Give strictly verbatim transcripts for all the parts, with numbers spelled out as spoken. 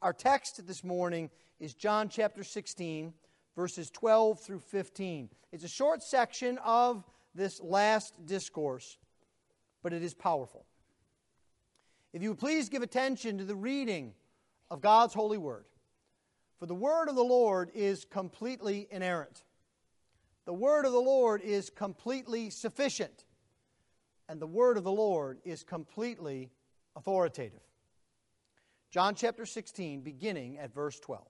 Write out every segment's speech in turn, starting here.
Our text this morning is John chapter sixteen, verses twelve through fifteen. It's a short section of this last discourse, but it is powerful. If you would please give attention to the reading of God's holy word. For the word of the Lord is completely inerrant. The word of the Lord is completely sufficient. And the word of the Lord is completely authoritative. John chapter sixteen, beginning at verse twelve.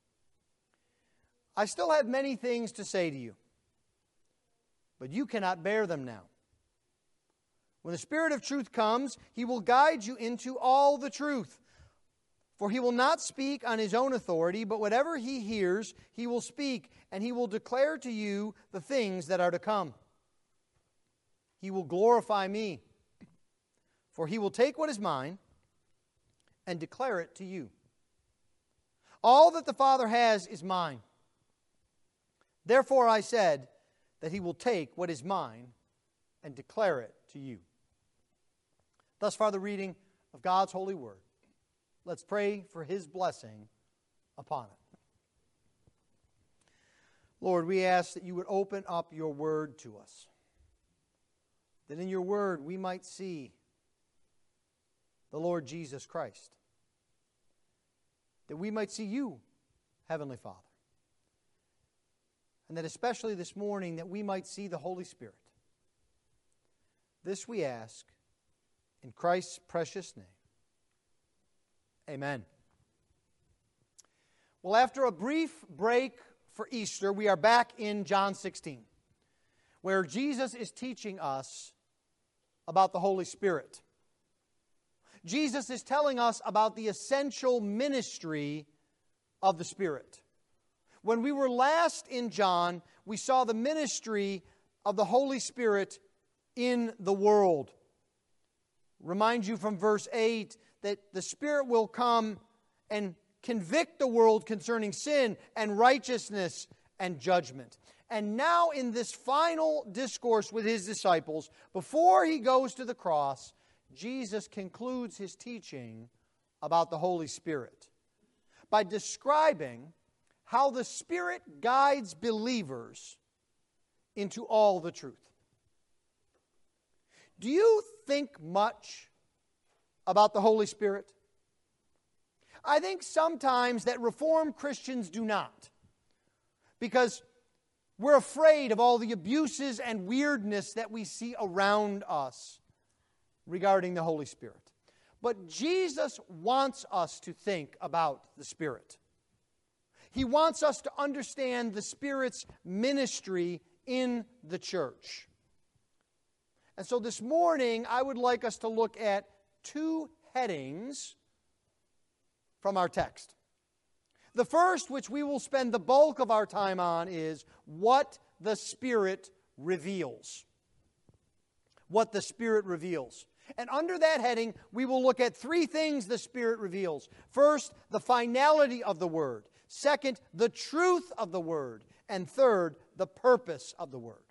I still have many things to say to you, but you cannot bear them now. When the Spirit of truth comes, He will guide you into all the truth. For He will not speak on His own authority, but whatever He hears, He will speak, and He will declare to you the things that are to come. He will glorify Me, for He will take what is mine and declare it to you. All that the Father has is mine. Therefore I said that He will take what is mine and declare it to you. Thus far the reading of God's holy word. Let's pray for His blessing upon it. Lord, we ask that You would open up Your word to us, that in Your word we might see the Lord Jesus Christ, that we might see You, Heavenly Father, and that especially this morning that we might see the Holy Spirit. This we ask in Christ's precious name. Amen. Well, after a brief break for Easter, we are back in John sixteen, where Jesus is teaching us about the Holy Spirit. Jesus is telling us about the essential ministry of the Spirit. When we were last in John, we saw the ministry of the Holy Spirit in the world. Remind you from verse eight that the Spirit will come and convict the world concerning sin and righteousness and judgment. And now in this final discourse with His disciples, before He goes to the cross, Jesus concludes His teaching about the Holy Spirit by describing how the Spirit guides believers into all the truth. Do you think much about the Holy Spirit? I think sometimes that Reformed Christians do not, because we're afraid of all the abuses and weirdness that we see around us regarding the Holy Spirit. But Jesus wants us to think about the Spirit. He wants us to understand the Spirit's ministry in the church. And so this morning, I would like us to look at two headings from our text. The first, which we will spend the bulk of our time on, is what the Spirit reveals. What the Spirit reveals. And under that heading, we will look at three things the Spirit reveals. First, the finality of the Word. Second, the truth of the Word. And third, the purpose of the Word.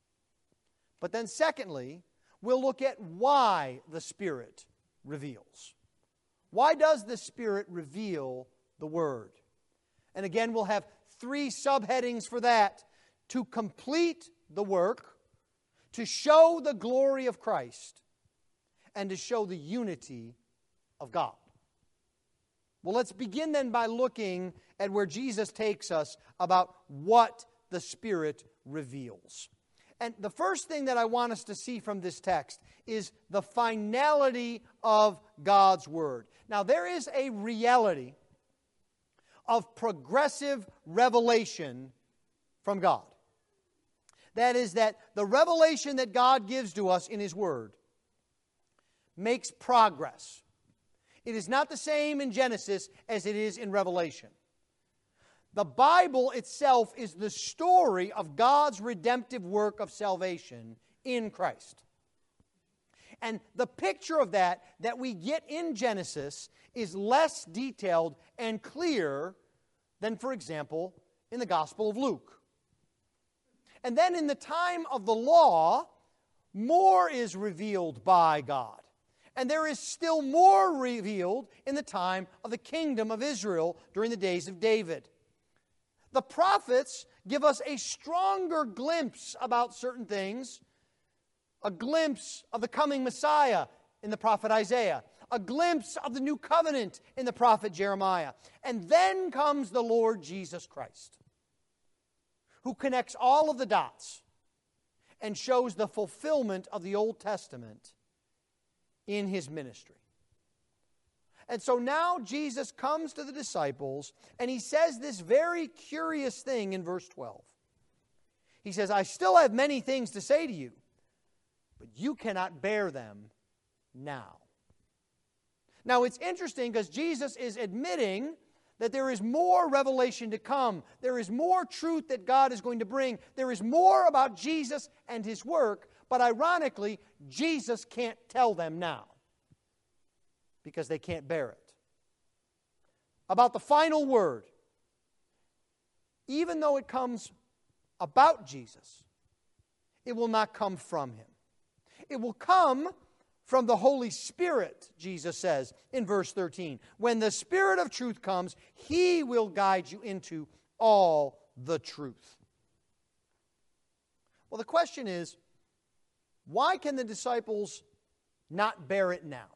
But then secondly, we'll look at why the Spirit reveals. Why does the Spirit reveal the Word? And again, we'll have three subheadings for that: to complete the work, to show the glory of Christ, and to show the unity of God. Well, let's begin then by looking at where Jesus takes us about what the Spirit reveals. And the first thing that I want us to see from this text is the finality of God's Word. Now, there is a reality of progressive revelation from God. That is, that the revelation that God gives to us in His Word makes progress. It is not the same in Genesis as it is in Revelation. The Bible itself is the story of God's redemptive work of salvation in Christ. And the picture of that that we get in Genesis is less detailed and clear than, for example, in the Gospel of Luke. And then in the time of the law, more is revealed by God. And there is still more revealed in the time of the kingdom of Israel during the days of David. The prophets give us a stronger glimpse about certain things, a glimpse of the coming Messiah in the prophet Isaiah, a glimpse of the new covenant in the prophet Jeremiah. And then comes the Lord Jesus Christ, who connects all of the dots and shows the fulfillment of the Old Testament in His ministry. And so now Jesus comes to the disciples and He says this very curious thing in verse twelve. He says, I still have many things to say to you, but you cannot bear them now. Now it's interesting because Jesus is admitting that there is more revelation to come. There is more truth that God is going to bring. There is more about Jesus and His work, but ironically, Jesus can't tell them now because they can't bear it. About the final word, even though it comes about Jesus, it will not come from Him. It will come from the Holy Spirit, Jesus says in verse thirteen. When the Spirit of truth comes, He will guide you into all the truth. Well, the question is, why can the disciples not bear it now?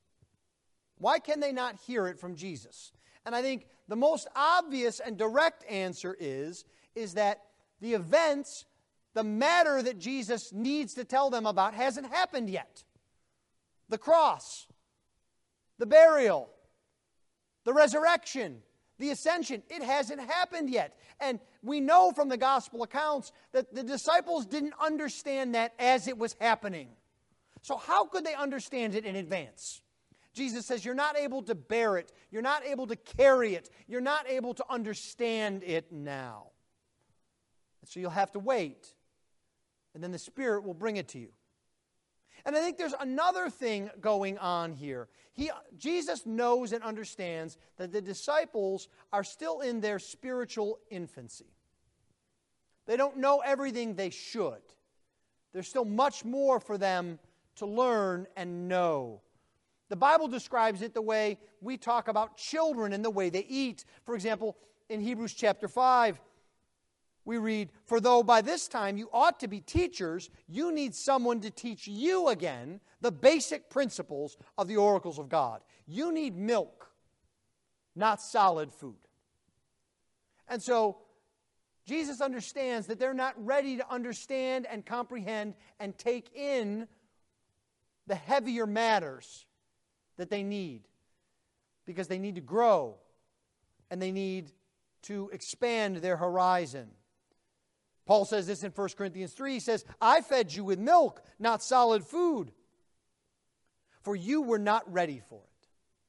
Why can they not hear it from Jesus? And I think the most obvious and direct answer is, is that the events, the matter that Jesus needs to tell them about hasn't happened yet. The cross, the burial, the resurrection, the ascension, it hasn't happened yet. And we know from the gospel accounts that the disciples didn't understand that as it was happening. So how could they understand it in advance? Jesus says you're not able to bear it. You're not able to carry it. You're not able to understand it now. And so you'll have to wait. And then the Spirit will bring it to you. And I think there's another thing going on here. He, Jesus knows and understands that the disciples are still in their spiritual infancy. They don't know everything they should. There's still much more for them to learn and know. The Bible describes it the way we talk about children and the way they eat. For example, in Hebrews chapter five, we read, for though by this time you ought to be teachers, you need someone to teach you again the basic principles of the oracles of God. You need milk, not solid food. And so Jesus understands that they're not ready to understand and comprehend and take in the heavier matters that they need, because they need to grow and they need to expand their horizon. Paul says this in First Corinthians three. He says, I fed you with milk, not solid food, for you were not ready for it.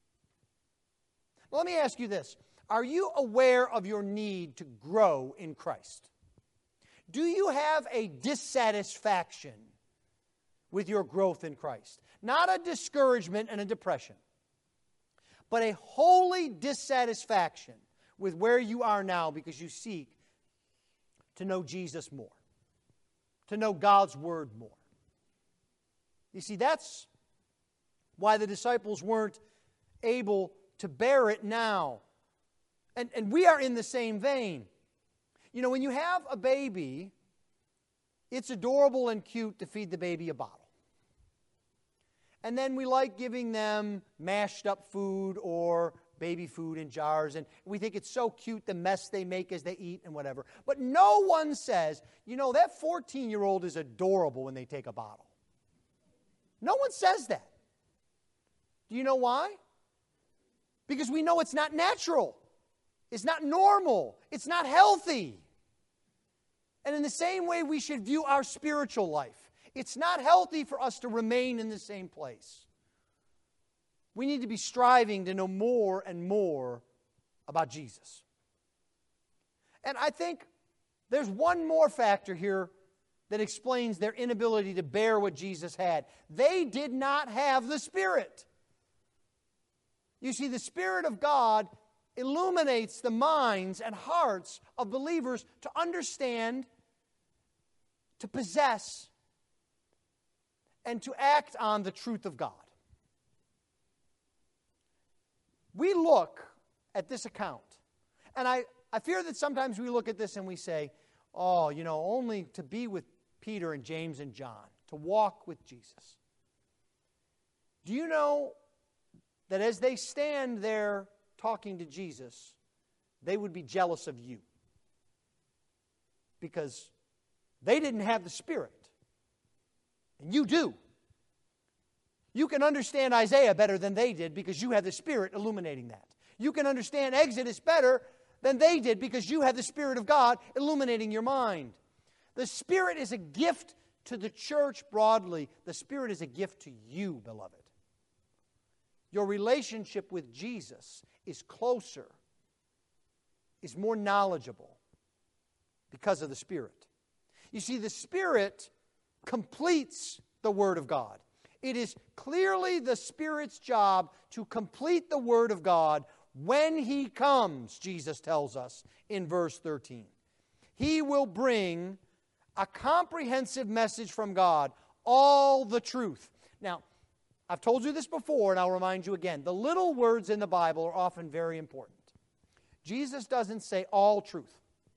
Well, let me ask you this. Are you aware of your need to grow in Christ? Do you have a dissatisfaction with your growth in Christ? Not a discouragement and a depression, but a holy dissatisfaction with where you are now because you seek to know Jesus more, to know God's Word more. You see, that's why the disciples weren't able to bear it now. And, and we are in the same vein. You know, when you have a baby, it's adorable and cute to feed the baby a bottle. And then we like giving them mashed up food or baby food in jars, and we think it's so cute the mess they make as they eat and whatever. But no one says, you know, that fourteen-year-old is adorable when they take a bottle. No one says that. Do you know why? Because we know it's not natural. It's not normal. It's not healthy. And in the same way, we should view our spiritual life. It's not healthy for us to remain in the same place. We need to be striving to know more and more about Jesus. And I think there's one more factor here that explains their inability to bear what Jesus had. They did not have the Spirit. You see, the Spirit of God illuminates the minds and hearts of believers to understand, to possess, and to act on the truth of God. we look at this account, and I, I fear that sometimes we look at this and we say, oh, you know, only to be with Peter and James and John, to walk with Jesus. Do you know that as they stand there talking to Jesus, they would be jealous of you? Because they didn't have the Spirit, and you do. You can understand Isaiah better than they did because you have the Spirit illuminating that. You can understand Exodus better than they did because you have the Spirit of God illuminating your mind. The Spirit is a gift to the church broadly. The Spirit is a gift to you, beloved. Your relationship with Jesus is closer, is more knowledgeable because of the Spirit. You see, the Spirit completes the Word of God. It is clearly the Spirit's job to complete the Word of God when He comes, Jesus tells us in verse thirteen. He will bring a comprehensive message from God, all the truth. Now, I've told you this before, and I'll remind you again. The little words in the Bible are often very important. Jesus doesn't say all truth.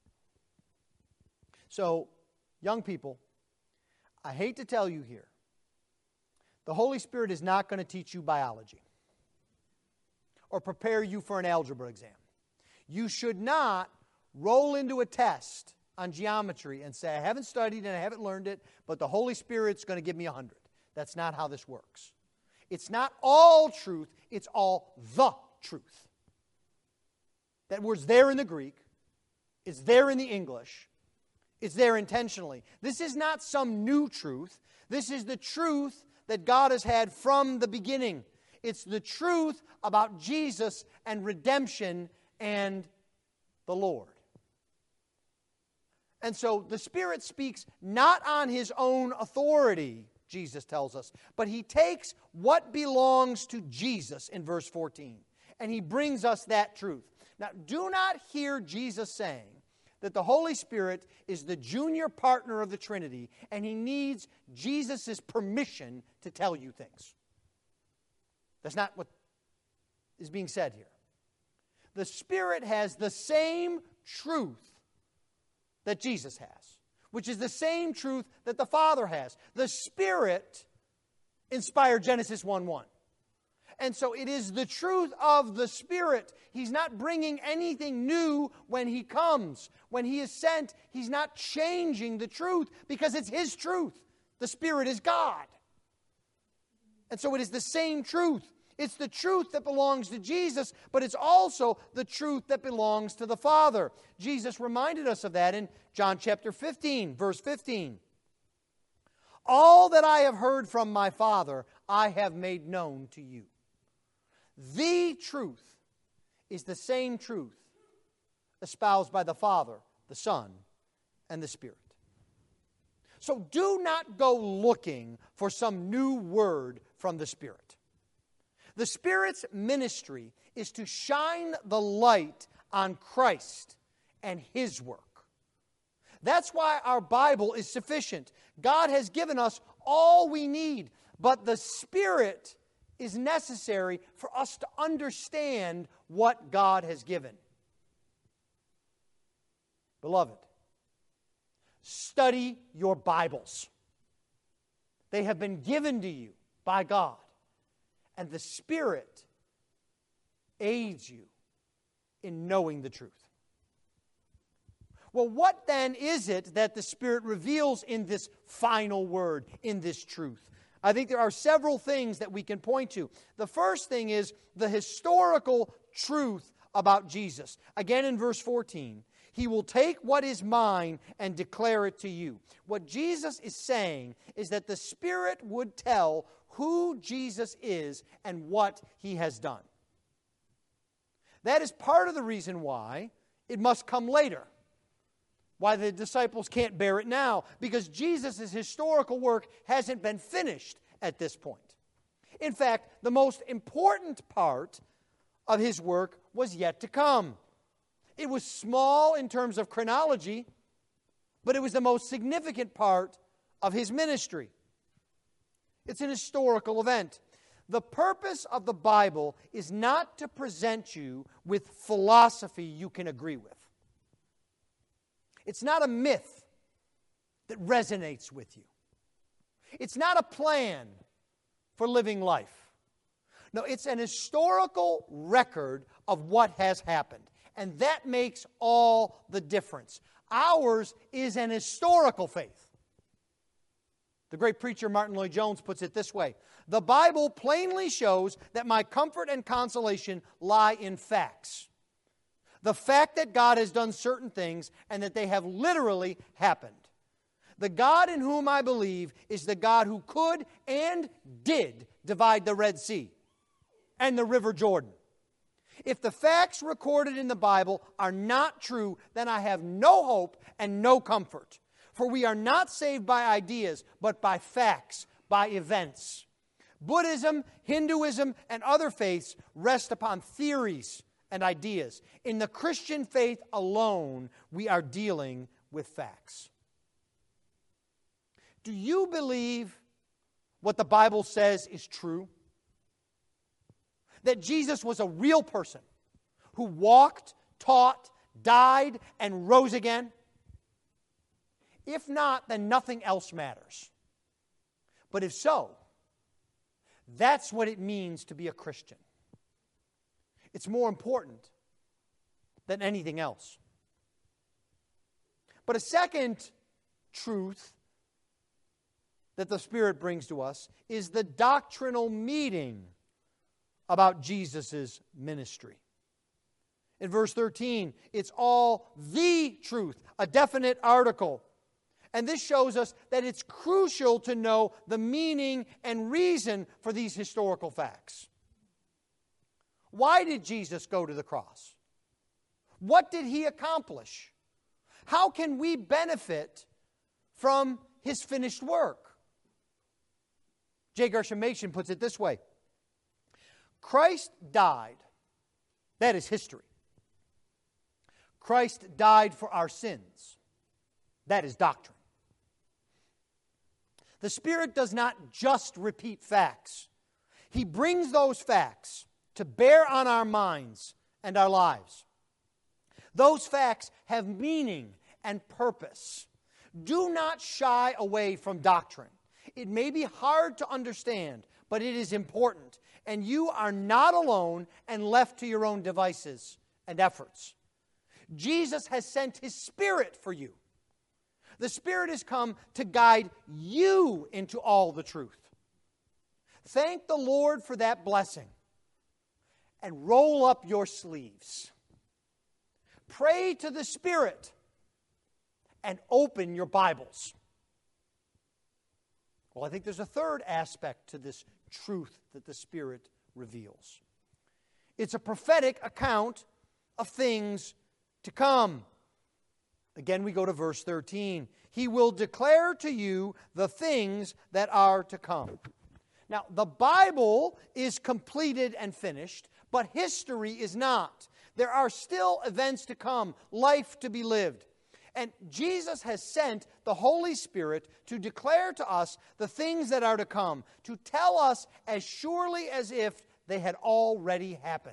So, young people, I hate to tell you here, the Holy Spirit is not going to teach you biology or prepare you for an algebra exam. You should not roll into a test on geometry and say, I haven't studied and I haven't learned it, but the Holy Spirit's going to give me a hundred. That's not how this works. It's not all truth, it's all the truth. That word's there in the Greek, it's there in the English, it's there intentionally. This is not some new truth. This is the truth that God has had from the beginning. It's the truth about Jesus and redemption and the Lord. And so the Spirit speaks not on His own authority, Jesus tells us, but He takes what belongs to Jesus in verse fourteen, and He brings us that truth. Now, do not hear Jesus saying that the Holy Spirit is the junior partner of the Trinity, and He needs Jesus' permission to tell you things. That's not what is being said here. The Spirit has the same truth that Jesus has, which is the same truth that the Father has. The Spirit inspired Genesis one one. And so it is the truth of the Spirit. He's not bringing anything new when He comes. When He is sent, He's not changing the truth because it's His truth. The Spirit is God. And so it is the same truth. It's the truth that belongs to Jesus, but it's also the truth that belongs to the Father. Jesus reminded us of that in John chapter fifteen, verse fifteen. All that I have heard from my Father, I have made known to you. The truth is the same truth espoused by the Father, the Son, and the Spirit. So do not go looking for some new word from the Spirit. The Spirit's ministry is to shine the light on Christ and His work. That's why our Bible is sufficient. God has given us all we need, but the Spirit is necessary for us to understand what God has given. Beloved, study your Bibles. They have been given to you by God, and the Spirit aids you in knowing the truth. Well, what then is it that the Spirit reveals in this final word, in this truth? I think there are several things that we can point to. The first thing is the historical truth about Jesus. Again in verse fourteen, He will take what is mine and declare it to you. What Jesus is saying is that the Spirit would tell who Jesus is and what He has done. That is part of the reason why it must come later. Why the disciples can't bear it now, because Jesus' historical work hasn't been finished at this point. In fact, the most important part of His work was yet to come. It was small in terms of chronology, but it was the most significant part of His ministry. It's an historical event. The purpose of the Bible is not to present you with philosophy you can agree with. It's not a myth that resonates with you. It's not a plan for living life. No, it's an historical record of what has happened. And that makes all the difference. Ours is an historical faith. The great preacher Martin Lloyd-Jones puts it this way: the Bible plainly shows that my comfort and consolation lie in facts. The fact that God has done certain things and that they have literally happened. The God in whom I believe is the God who could and did divide the Red Sea and the River Jordan. If the facts recorded in the Bible are not true, then I have no hope and no comfort. For we are not saved by ideas, but by facts, by events. Buddhism, Hinduism, and other faiths rest upon theories and ideas. In the Christian faith alone, we are dealing with facts. Do you believe what the Bible says is true? That Jesus was a real person who walked, taught, died, and rose again? If not, then nothing else matters. But if so, that's what it means to be a Christian. It's more important than anything else. But a second truth that the Spirit brings to us is the doctrinal meaning about Jesus' ministry. In verse thirteen, it's all the truth, a definite article. And this shows us that it's crucial to know the meaning and reason for these historical facts. Why did Jesus go to the cross? What did He accomplish? How can we benefit from His finished work? J. Gershom Machen puts it this way: Christ died. That is history. Christ died for our sins. That is doctrine. The Spirit does not just repeat facts. He brings those facts to bear on our minds and our lives. Those facts have meaning and purpose. Do not shy away from doctrine. It may be hard to understand, but it is important. And you are not alone and left to your own devices and efforts. Jesus has sent His Spirit for you. The Spirit has come to guide you into all the truth. Thank the Lord for that blessing. And roll up your sleeves. Pray to the Spirit. And open your Bibles. Well, I think there's a third aspect to this truth that the Spirit reveals. It's a prophetic account of things to come. Again, we go to verse thirteen. He will declare to you the things that are to come. Now, the Bible is completed and finished, but history is not. There are still events to come, life to be lived. And Jesus has sent the Holy Spirit to declare to us the things that are to come, to tell us as surely as if they had already happened.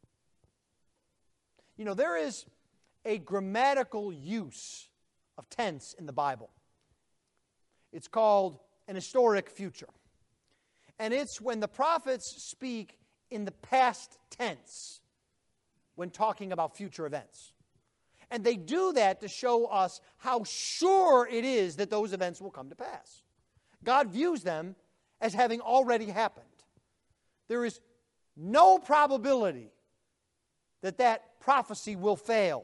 You know, there is a grammatical use of tense in the Bible. It's called an historic future. And it's when the prophets speak in the past tense when talking about future events. And they do that to show us how sure it is that those events will come to pass. God views them as having already happened. There is no probability that that prophecy will fail.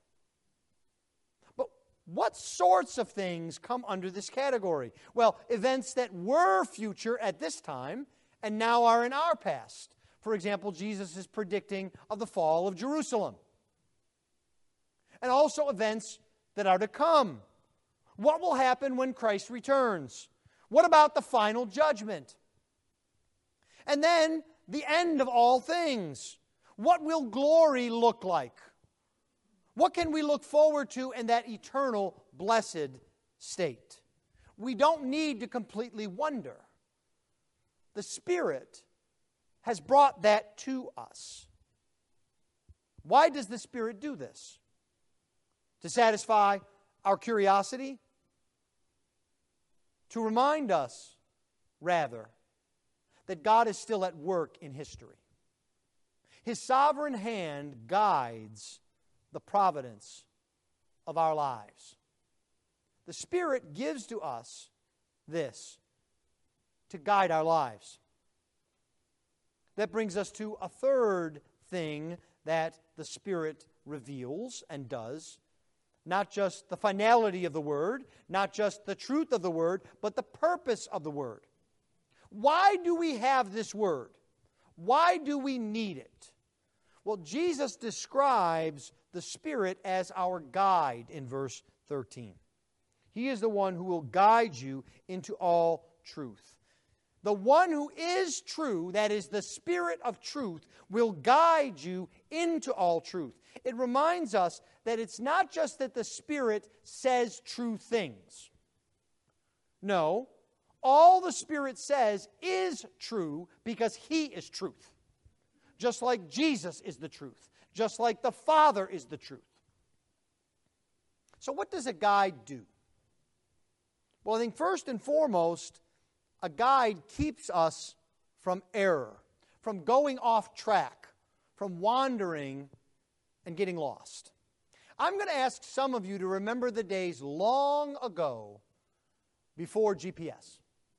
But what sorts of things come under this category? Well, events that were future at this time and now are in our past. For example, Jesus is predicting of the fall of Jerusalem. And also events that are to come. What will happen when Christ returns? What about the final judgment? And then the end of all things. What will glory look like? What can we look forward to in that eternal blessed state? We don't need to completely wonder. The Spirit has brought that to us. Why does the Spirit do this? To satisfy our curiosity? To remind us, rather, that God is still at work in history. His sovereign hand guides the providence of our lives. The Spirit gives to us this to guide our lives. That brings us to a third thing that the Spirit reveals and does. Not just the finality of the Word, not just the truth of the Word, but the purpose of the Word. Why do we have this Word? Why do we need it? Well, Jesus describes the Spirit as our guide in verse thirteen. He is the one who will guide you into all truth. The one who is true, that is the Spirit of truth, will guide you into all truth. It reminds us that it's not just that the Spirit says true things. No, all the Spirit says is true because He is truth. Just like Jesus is the truth. Just like the Father is the truth. So what does a guide do? Well, I think first and foremost, a guide keeps us from error, from going off track, from wandering and getting lost. I'm going to ask some of you to remember the days long ago before G P S.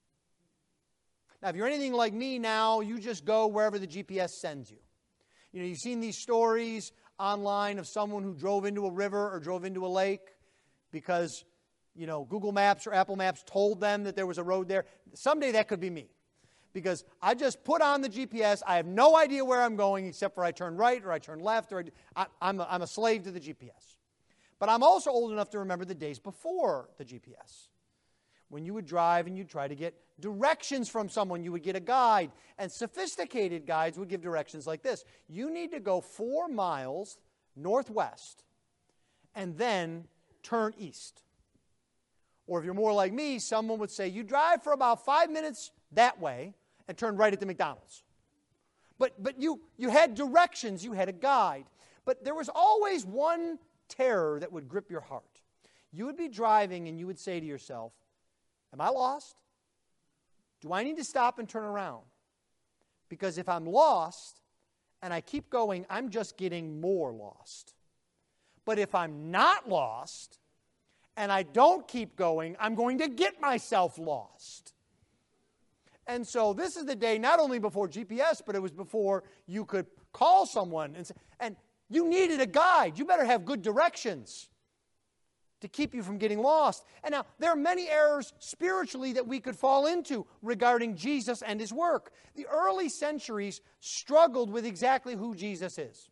Now, if you're anything like me now, you just go wherever the G P S sends you. You know, you've seen these stories online of someone who drove into a river or drove into a lake because, you know, Google Maps or Apple Maps told them that there was a road there. Someday that could be me. Because I just put on the G P S. I have no idea where I'm going except for I turn right or I turn left. or I, I'm, a, I'm a slave to the G P S. But I'm also old enough to remember the days before the G P S. When you would drive and you'd try to get directions from someone, you would get a guide. And sophisticated guides would give directions like this. You need to go four miles northwest and then turn east. Or if you're more like me, someone would say, you drive for about five minutes that way and turn right at the McDonald's. But, but you, you had directions, you had a guide. But there was always one terror that would grip your heart. You would be driving and you would say to yourself, am I lost? Do I need to stop and turn around? Because if I'm lost and I keep going, I'm just getting more lost. But if I'm not lost and I don't keep going, I'm going to get myself lost. And so this is the day not only before G P S, but it was before you could call someone and say, and you needed a guide. You better have good directions to keep you from getting lost. And now, there are many errors spiritually that we could fall into regarding Jesus and His work. The early centuries struggled with exactly who Jesus is.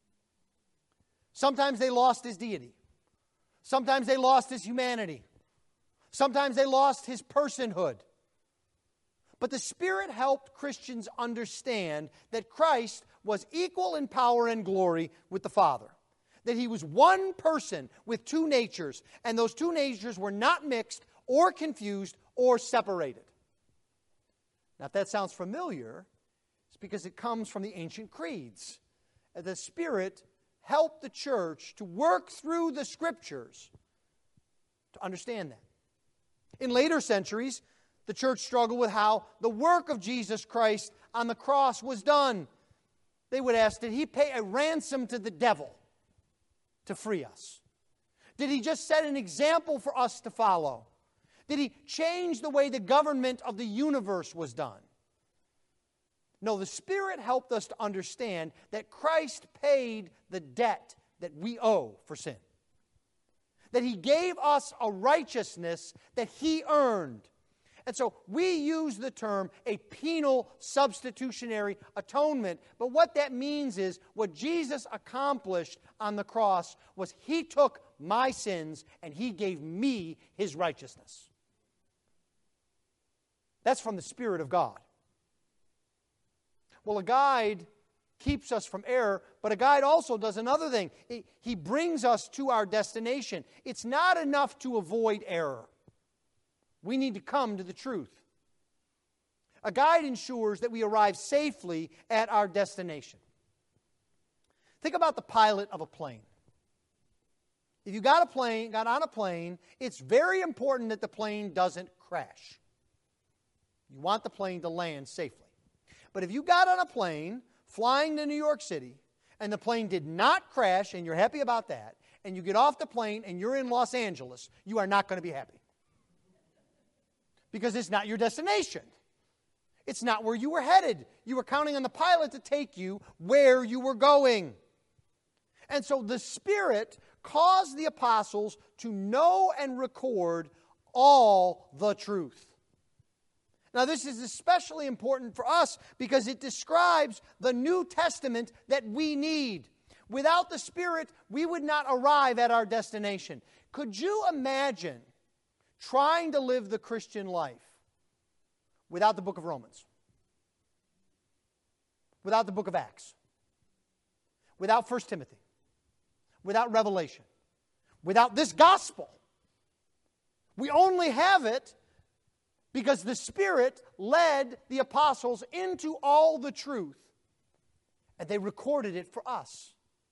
Sometimes they lost His deity. Sometimes they lost His humanity. Sometimes they lost His personhood. But the Spirit helped Christians understand that Christ was equal in power and glory with the Father. That He was one person with two natures, and those two natures were not mixed or confused or separated. Now, if that sounds familiar, it's because it comes from the ancient creeds. The Spirit helped the church to work through the Scriptures to understand that. In later centuries, the church struggled with how the work of Jesus Christ on the cross was done. They would ask, did He pay a ransom to the devil to free us? Did He just set an example for us to follow? Did He change the way the government of the universe was done? No, the Spirit helped us to understand that Christ paid the debt that we owe for sin. That He gave us a righteousness that He earned. And so we use the term a penal substitutionary atonement. But what that means is what Jesus accomplished on the cross was He took my sins and He gave me His righteousness. That's from the Spirit of God. Well, a guide keeps us from error, but a guide also does another thing. He brings us to our destination. It's not enough to avoid error. We need to come to the truth. A guide ensures that we arrive safely at our destination. Think about the pilot of a plane. If you got a plane, got on a plane, it's very important that the plane doesn't crash. You want the plane to land safely. But if you got on a plane flying to New York City and the plane did not crash and you're happy about that, and you get off the plane and you're in Los Angeles, you are not going to be happy. Because it's not your destination. It's not where you were headed. You were counting on the pilot to take you where you were going. And so the Spirit caused the apostles to know and record all the truth. Now, this is especially important for us because it describes the New Testament that we need. Without the Spirit, we would not arrive at our destination. Could you imagine trying to live the Christian life without the book of Romans? Without the book of Acts? Without First Timothy? Without Revelation? Without this gospel? We only have it because the Spirit led the apostles into all the truth, and they recorded it for us.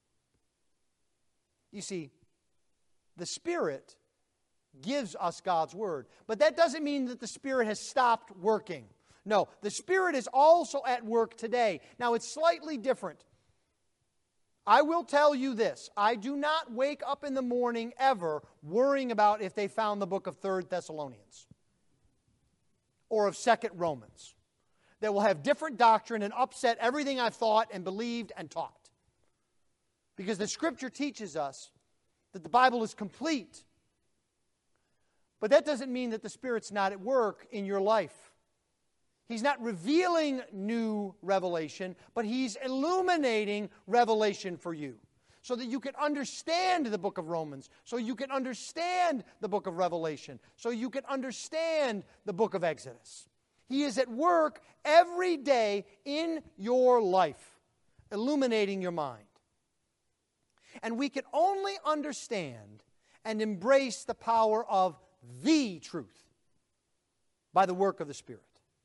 You see, the Spirit gives us God's Word, but that doesn't mean that the Spirit has stopped working. No, the Spirit is also at work today. Now, it's slightly different. I will tell you this. I do not wake up in the morning ever worrying about if they found the book of Third Thessalonians or of Second Romans that will have different doctrine and upset everything I've thought and believed and taught. Because the Scripture teaches us that the Bible is complete. But that doesn't mean that the Spirit's not at work in your life. He's not revealing new revelation, but He's illuminating revelation for you so that you can understand the book of Romans, so you can understand the book of Revelation, so you can understand the book of Exodus. He is at work every day in your life, illuminating your mind. And we can only understand and embrace the power of the truth by the work of the Spirit.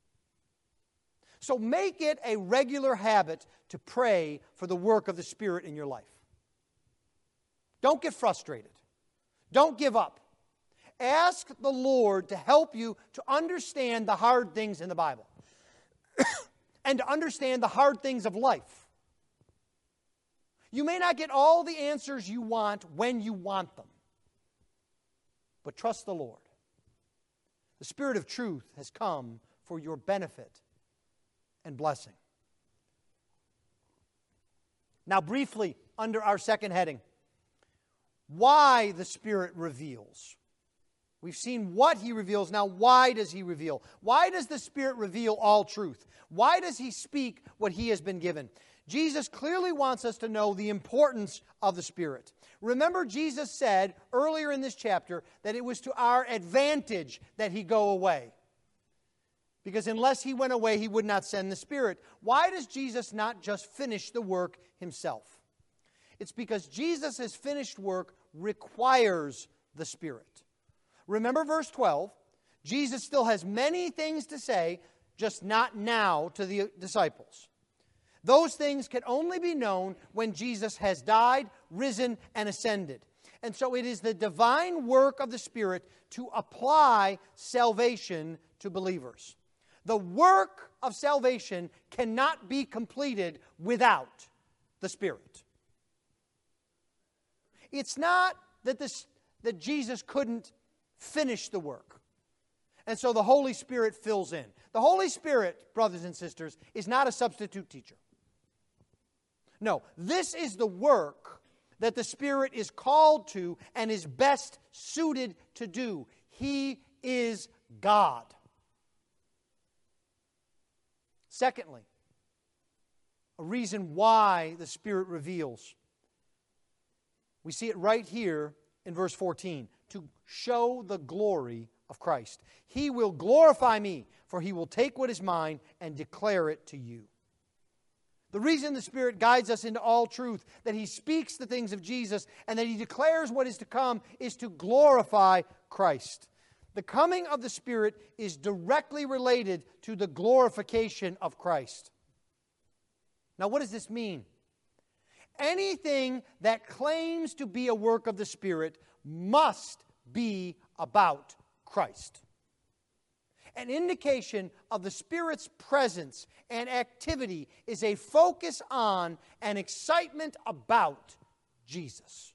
So make it a regular habit to pray for the work of the Spirit in your life. Don't get frustrated. Don't give up. Ask the Lord to help you to understand the hard things in the Bible and to understand the hard things of life. You may not get all the answers you want when you want them, but trust the Lord. The Spirit of truth has come for your benefit and blessing. Now, briefly, under our second heading, why the Spirit reveals. We've seen what He reveals. Now, why does He reveal? Why does the Spirit reveal all truth? Why does He speak what He has been given? Jesus clearly wants us to know the importance of the Spirit. Remember, Jesus said earlier in this chapter that it was to our advantage that He go away. Because unless He went away, He would not send the Spirit. Why does Jesus not just finish the work Himself? It's because Jesus' finished work requires the Spirit. Remember verse twelve. Jesus still has many things to say, just not now to the disciples. Those things can only be known when Jesus has died, risen, and ascended. And so it is the divine work of the Spirit to apply salvation to believers. The work of salvation cannot be completed without the Spirit. It's not that, this, that Jesus couldn't finish the work, and so the Holy Spirit fills in. The Holy Spirit, brothers and sisters, is not a substitute teacher. No, this is the work that the Spirit is called to and is best suited to do. He is God. Secondly, a reason why the Spirit reveals. We see it right here in verse fourteen. To show the glory of Christ. He will glorify me, for He will take what is mine and declare it to you. The reason the Spirit guides us into all truth, that He speaks the things of Jesus, and that He declares what is to come, is to glorify Christ. The coming of the Spirit is directly related to the glorification of Christ. Now, what does this mean? Anything that claims to be a work of the Spirit must be about Christ. An indication of the Spirit's presence and activity is a focus on and excitement about Jesus.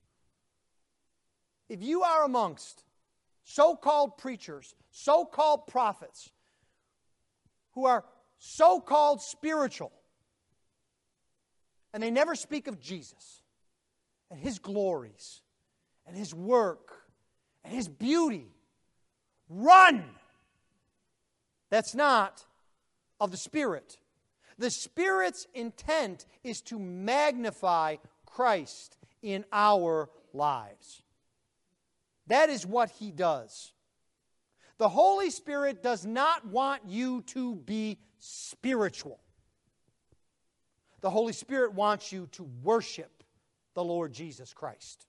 If you are amongst so-called preachers, so-called prophets, who are so-called spiritual, and they never speak of Jesus and His glories and His work and His beauty, run! That's not of the Spirit. The Spirit's intent is to magnify Christ in our lives. That is what He does. The Holy Spirit does not want you to be spiritual. The Holy Spirit wants you to worship the Lord Jesus Christ.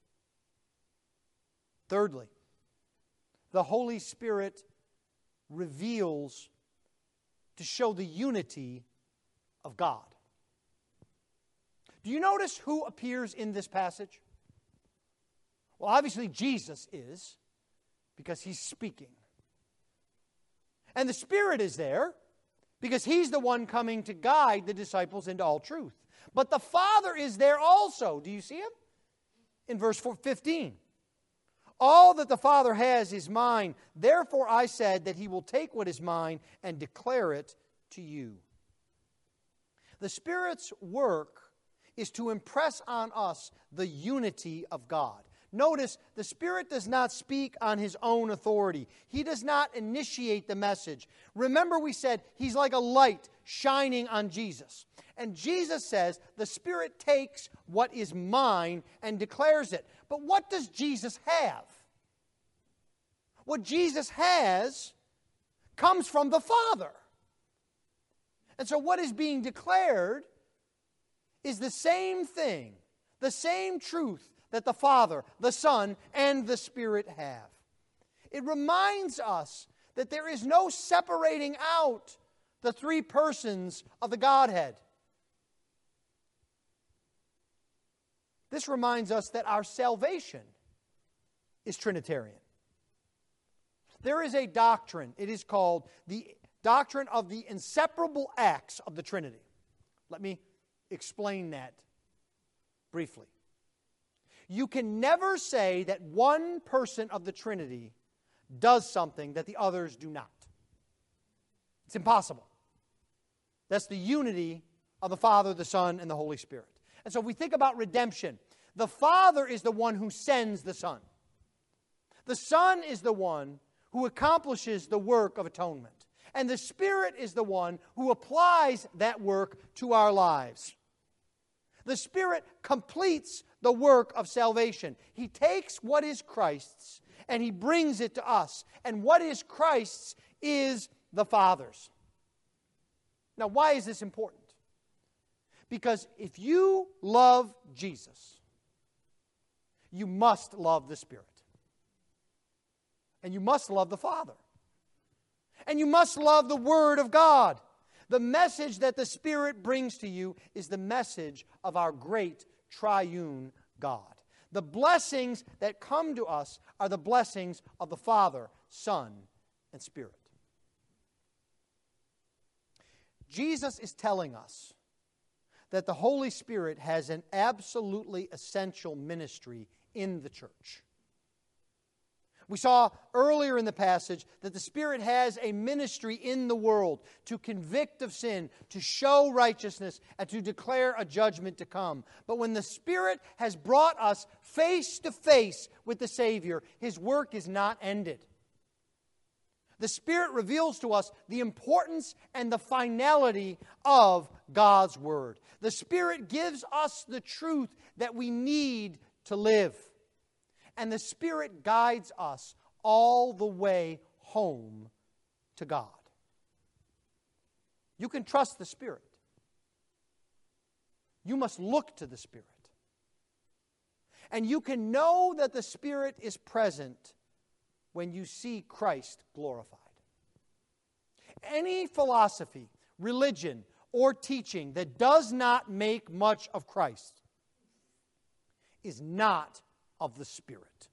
Thirdly, the Holy Spirit reveals to show the unity of God. Do you notice who appears in this passage? Well, obviously Jesus is, because He's speaking. And the Spirit is there, because He's the one coming to guide the disciples into all truth. But the Father is there also. Do you see Him? In verse fifteen. All that the Father has is mine. Therefore I said that He will take what is mine and declare it to you. The Spirit's work is to impress on us the unity of God. Notice, the Spirit does not speak on His own authority. He does not initiate the message. Remember, we said He's like a light shining on Jesus. And Jesus says, the Spirit takes what is mine and declares it. But what does Jesus have? What Jesus has comes from the Father. And so what is being declared is the same thing, the same truth that the Father, the Son, and the Spirit have. It reminds us that there is no separating out the three persons of the Godhead. This reminds us that our salvation is Trinitarian. There is a doctrine, it is called the doctrine of the inseparable acts of the Trinity. Let me explain that briefly. You can never say that one person of the Trinity does something that the others do not. It's impossible. That's the unity of the Father, the Son, and the Holy Spirit. And so if we think about redemption, the Father is the one who sends the Son. The Son is the one who accomplishes the work of atonement. And the Spirit is the one who applies that work to our lives. The Spirit completes the work of salvation. He takes what is Christ's and He brings it to us. And what is Christ's is the Father's. Now, why is this important? Because if you love Jesus, you must love the Spirit. And you must love the Father. And you must love the Word of God. The message that the Spirit brings to you is the message of our great triune God. The blessings that come to us are the blessings of the Father, Son, and Spirit. Jesus is telling us that the Holy Spirit has an absolutely essential ministry in the church. We saw earlier in the passage that the Spirit has a ministry in the world to convict of sin, to show righteousness, and to declare a judgment to come. But when the Spirit has brought us face to face with the Savior, His work is not ended. The Spirit reveals to us the importance and the finality of God's Word. The Spirit gives us the truth that we need to live. And the Spirit guides us all the way home to God. You can trust the Spirit. You must look to the Spirit. And you can know that the Spirit is present when you see Christ glorified. Any philosophy, religion, or teaching that does not make much of Christ is not of the Spirit.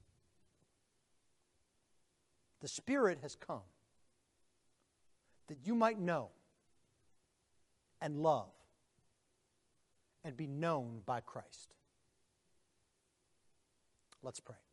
The Spirit has come that you might know and love and be known by Christ. Let's pray.